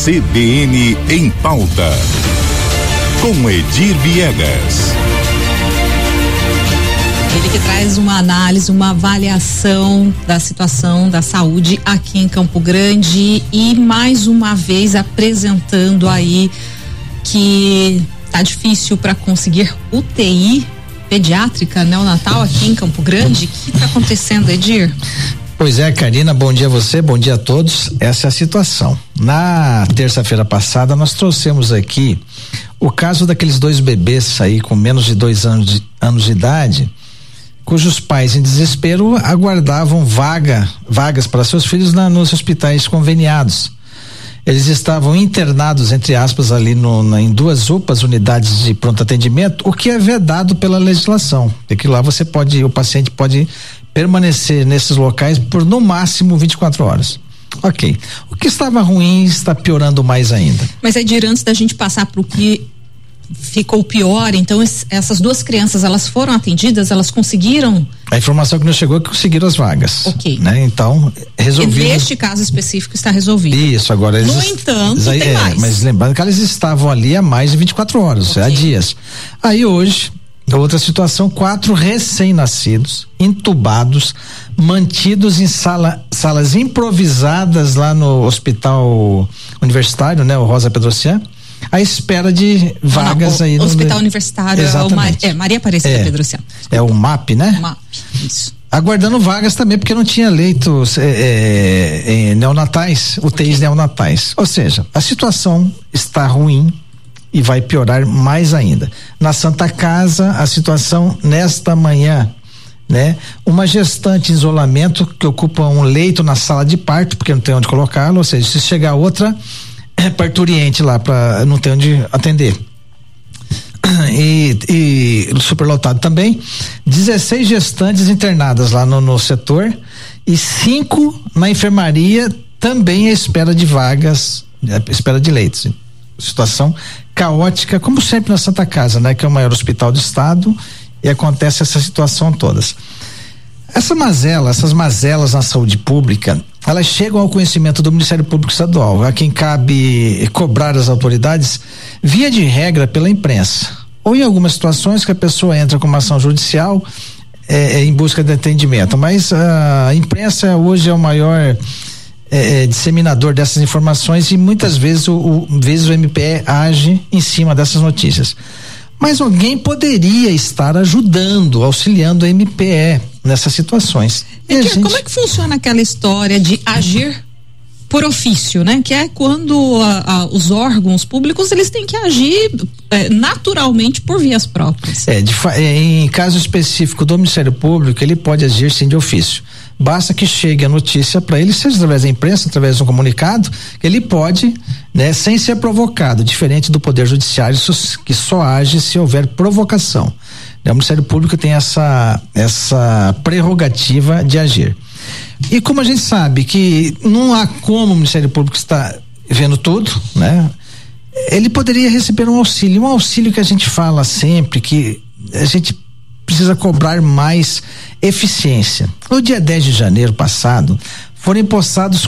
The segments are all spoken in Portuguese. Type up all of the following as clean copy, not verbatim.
CBN em Pauta, com Edir Viegas. Ele que traz uma análise, uma avaliação da situação da saúde aqui em Campo Grande e mais uma vez apresentando aí que tá difícil para conseguir UTI pediátrica neonatal aqui em Campo Grande. O que tá acontecendo, Edir? Pois é, Karina, bom dia a você, bom dia a todos. Essa é a situação. Na terça-feira passada nós trouxemos aqui o caso daqueles 2 bebês aí com menos de 2 anos de idade, cujos pais em desespero aguardavam vagas para seus filhos nos hospitais conveniados. Eles estavam internados, entre aspas, ali em 2 UPAs, unidades de pronto atendimento, o que é vedado pela legislação. Porque lá o paciente pode permanecer nesses locais por no máximo 24 horas. Ok. O que estava ruim está piorando mais ainda. Mas Edir, antes da gente passar para o que ficou pior, então essas 2 crianças, elas foram atendidas, elas conseguiram? A informação que nos chegou é que conseguiram as vagas. Ok. Né? Então, resolvido. Neste caso específico está resolvido. Isso, agora no entanto, tem mais. Mas lembrando que elas estavam ali há mais de 24 horas, okay. Há dias. Aí hoje, outra situação, 4 recém-nascidos, entubados, mantidos em salas improvisadas lá no hospital universitário, né? O Rosa Pedrocian, à espera de vagas aí no hospital universitário. Exatamente. Maria Aparecida Pedrocian. É o MAP, né? MAP, isso. Aguardando vagas também, porque não tinha leitos neonatais, UTIs neonatais. Ou seja, a situação está ruim e vai piorar mais ainda. Na Santa Casa, a situação nesta manhã, né? Uma gestante em isolamento que ocupa um leito na sala de parto, porque não tem onde colocá-lo, ou seja, se chegar outra parturiente lá, não tem onde atender. E superlotado também, 16 gestantes internadas lá no setor e 5 na enfermaria, também à espera de vagas, à espera de leitos. Situação caótica, como sempre na Santa Casa, né? Que é o maior hospital do estado, e acontece essa situação todas. Essas mazelas na saúde pública, elas chegam ao conhecimento do Ministério Público Estadual, a quem cabe cobrar as autoridades, via de regra, pela imprensa, ou em algumas situações que a pessoa entra com uma ação judicial em busca de atendimento, mas a imprensa hoje é o maior disseminador dessas informações e muitas vezes o MPE age em cima dessas notícias. Mas alguém poderia estar ajudando, auxiliando o MPE nessas situações. Como é que funciona aquela história de agir por ofício, né? Que é quando os órgãos públicos, eles têm que agir naturalmente por vias próprias. Em caso específico do Ministério Público, ele pode agir sim de ofício. Basta que chegue a notícia para ele, seja através da imprensa, através de um comunicado, ele pode, né, sem ser provocado, diferente do Poder Judiciário, que só age se houver provocação. O Ministério Público tem essa prerrogativa de agir. E como a gente sabe que não há como o Ministério Público estar vendo tudo, né? Ele poderia receber um auxílio que a gente fala sempre, que a gente precisa cobrar mais eficiência. No dia 10 de janeiro passado, foram empossados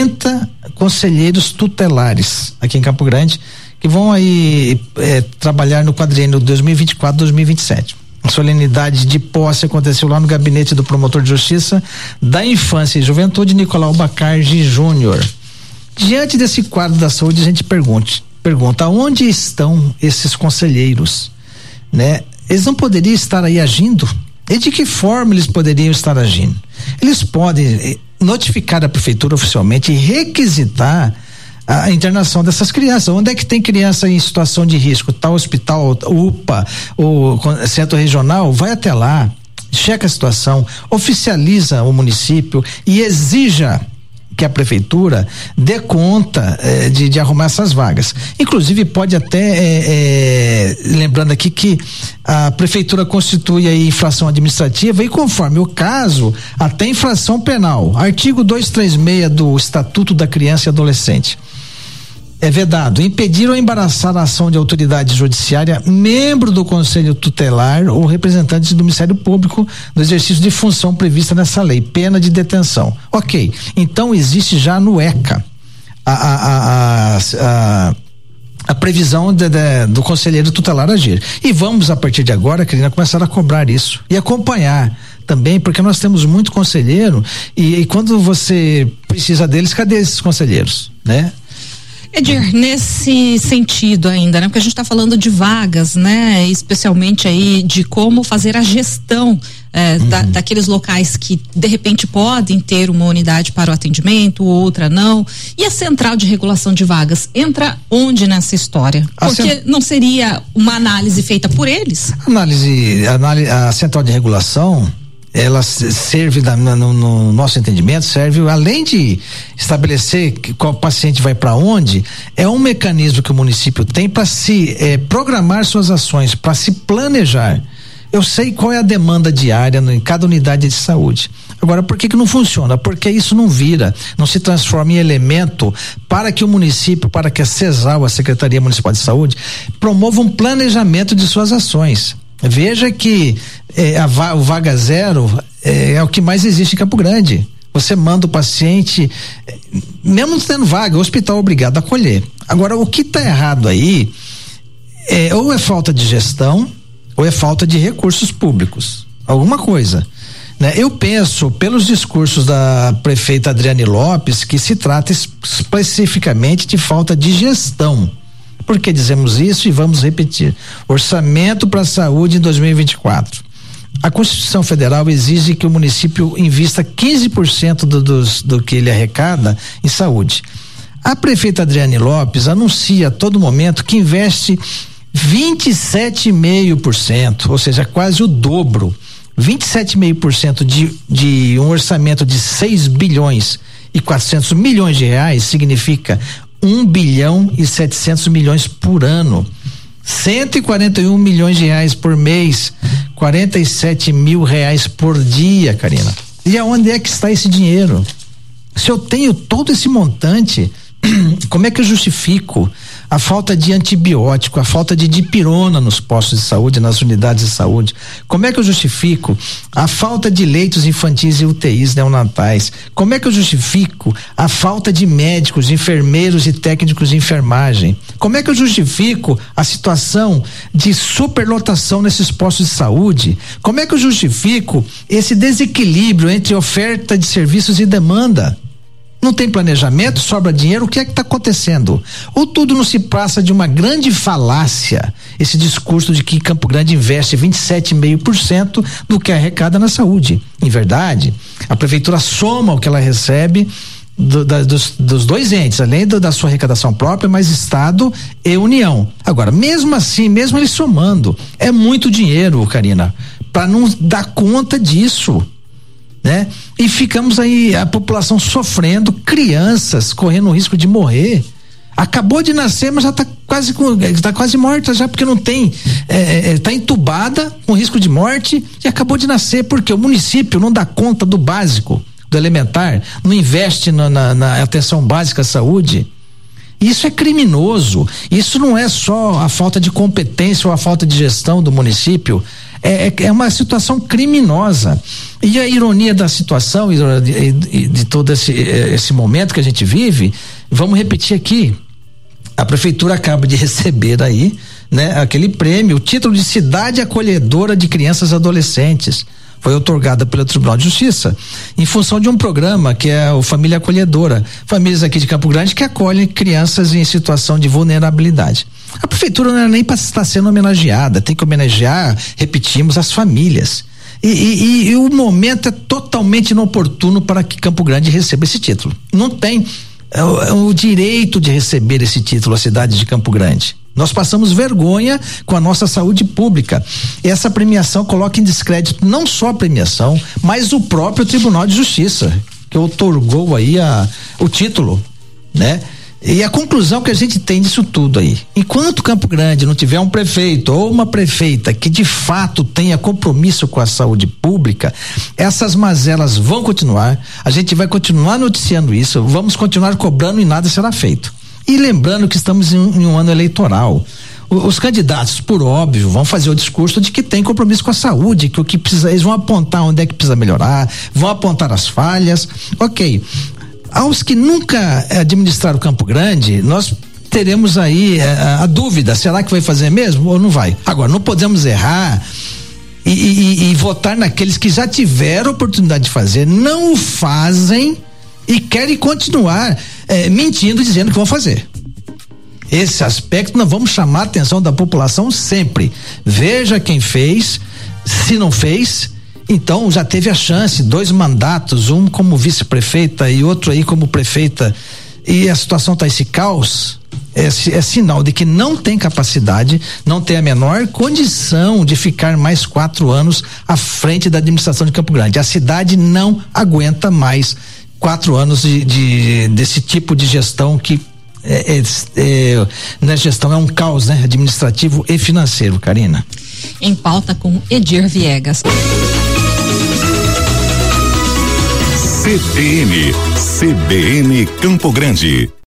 40 conselheiros tutelares aqui em Campo Grande, que vão aí trabalhar no quadriênio 2024-2027. A solenidade de posse aconteceu lá no gabinete do promotor de justiça da infância e juventude, Nicolau Bacardi Júnior. Diante desse quadro da saúde, a gente pergunta onde estão esses conselheiros, né? Eles não poderiam estar aí agindo? E de que forma eles poderiam estar agindo? Eles podem notificar a prefeitura oficialmente e requisitar a internação dessas crianças. Onde é que tem criança em situação de risco? Tal hospital, UPA, o centro regional, vai até lá, checa a situação, oficializa o município e exija que a prefeitura dê conta de arrumar essas vagas. Inclusive pode até, lembrando aqui que a prefeitura constitui aí infração administrativa e conforme o caso, até infração penal. Artigo 236 do Estatuto da Criança e Adolescente. É vedado impedir ou embaraçar a ação de autoridade judiciária, membro do Conselho Tutelar ou representante do Ministério Público no exercício de função prevista nessa lei, pena de detenção. Ok, então existe já no ECA a previsão do conselheiro tutelar agir. E vamos, a partir de agora, Karina, começar a cobrar isso e acompanhar também, porque nós temos muito conselheiro e quando você precisa deles, cadê esses conselheiros, né? Edir, nesse sentido ainda, né? Porque a gente está falando de vagas, né? Especialmente aí de como fazer a gestão daqueles locais que de repente podem ter uma unidade para o atendimento, outra não. E a central de regulação de vagas entra onde nessa história? Porque não seria uma análise feita por eles? A central de regulação, ela serve no nosso entendimento, serve além de estabelecer qual paciente vai para onde, é um mecanismo que o município tem para se programar suas ações, para se planejar. Eu sei qual é a demanda diária em cada unidade de saúde. Agora, por que não funciona? Porque isso não se transforma em elemento para que o município, para que a CESAL, a Secretaria Municipal de Saúde, promova um planejamento de suas ações. Veja que o Vaga Zero é o que mais existe em Campo Grande. Você manda o paciente, mesmo não tendo vaga, o hospital é obrigado a acolher. Agora, o que está errado aí ou é falta de gestão ou é falta de recursos públicos. Alguma coisa. Né? Eu penso, pelos discursos da prefeita Adriane Lopes, que se trata especificamente de falta de gestão. Por que dizemos isso e vamos repetir? Orçamento para a saúde em 2024. A Constituição Federal exige que o município invista 15% do que ele arrecada em saúde. A prefeita Adriane Lopes anuncia a todo momento que investe 27,5%, ou seja, quase o dobro. 27,5% de um orçamento de 6 bilhões e 400 milhões de reais significa 1 bilhão e 700 milhões por ano, 141 milhões de reais por mês, 47 mil reais por dia, Karina. E aonde é que está esse dinheiro? Se eu tenho todo esse montante, como é que eu justifico a falta de antibiótico, a falta de dipirona nos postos de saúde, nas unidades de saúde? Como é que eu justifico a falta de leitos infantis e UTIs neonatais? Como é que eu justifico a falta de médicos, enfermeiros e técnicos de enfermagem? Como é que eu justifico a situação de superlotação nesses postos de saúde? Como é que eu justifico esse desequilíbrio entre oferta de serviços e demanda? Não tem planejamento, sobra dinheiro, o que é que está acontecendo? Ou tudo não se passa de uma grande falácia, esse discurso de que Campo Grande investe 27,5% do que arrecada na saúde. Em verdade, a prefeitura soma o que ela recebe dos dois entes, além da sua arrecadação própria, mas Estado e União. Agora, mesmo assim, mesmo ele somando, é muito dinheiro, Karina, para não dar conta disso. Né? E ficamos aí, a população sofrendo, crianças correndo o risco de morrer. Acabou de nascer, mas já está quase morta já, porque não tem, está entubada com risco de morte e acabou de nascer porque o município não dá conta do básico, do elementar, não investe na atenção básica à saúde. Isso é criminoso. Isso não é só a falta de competência ou a falta de gestão do município. É uma situação criminosa. E a ironia da situação e de todo esse momento que a gente vive, vamos repetir aqui. A prefeitura acaba de receber aí, né, aquele prêmio, o título de cidade acolhedora de crianças e adolescentes. Foi outorgada pelo Tribunal de Justiça, em função de um programa que é o Família Acolhedora, famílias aqui de Campo Grande que acolhem crianças em situação de vulnerabilidade. A prefeitura não é nem para estar sendo homenageada, tem que homenagear, repetimos, as famílias. E o momento é totalmente inoportuno para que Campo Grande receba esse título. Não tem o direito de receber esse título a cidade de Campo Grande. Nós passamos vergonha com a nossa saúde pública. Essa premiação coloca em descrédito não só a premiação, mas o próprio Tribunal de Justiça, que outorgou aí o título, né? E a conclusão que a gente tem disso tudo aí, enquanto Campo Grande não tiver um prefeito ou uma prefeita que de fato tenha compromisso com a saúde pública, essas mazelas vão continuar, a gente vai continuar noticiando isso, vamos continuar cobrando e nada será feito. E lembrando que estamos em um ano eleitoral. Os candidatos, por óbvio, vão fazer o discurso de que tem compromisso com a saúde, que o que precisa, eles vão apontar onde é que precisa melhorar, vão apontar as falhas. Ok. Aos que nunca administraram Campo Grande, nós teremos aí a dúvida, será que vai fazer mesmo ou não vai? Agora, não podemos errar e votar naqueles que já tiveram oportunidade de fazer, não o fazem e querem continuar mentindo, dizendo que vão fazer. Esse aspecto nós vamos chamar a atenção da população sempre. Veja quem fez, se não fez, então já teve a chance, 2 mandatos, um como vice-prefeita e outro aí como prefeita, e a situação tá esse caos, é sinal de que não tem capacidade, não tem a menor condição de ficar mais 4 anos à frente da administração de Campo Grande. A cidade não aguenta mais 4 anos desse tipo de gestão que não é gestão, é um caos, né? Administrativo e financeiro, Karina. Em pauta com Edir Viegas. CBN Campo Grande.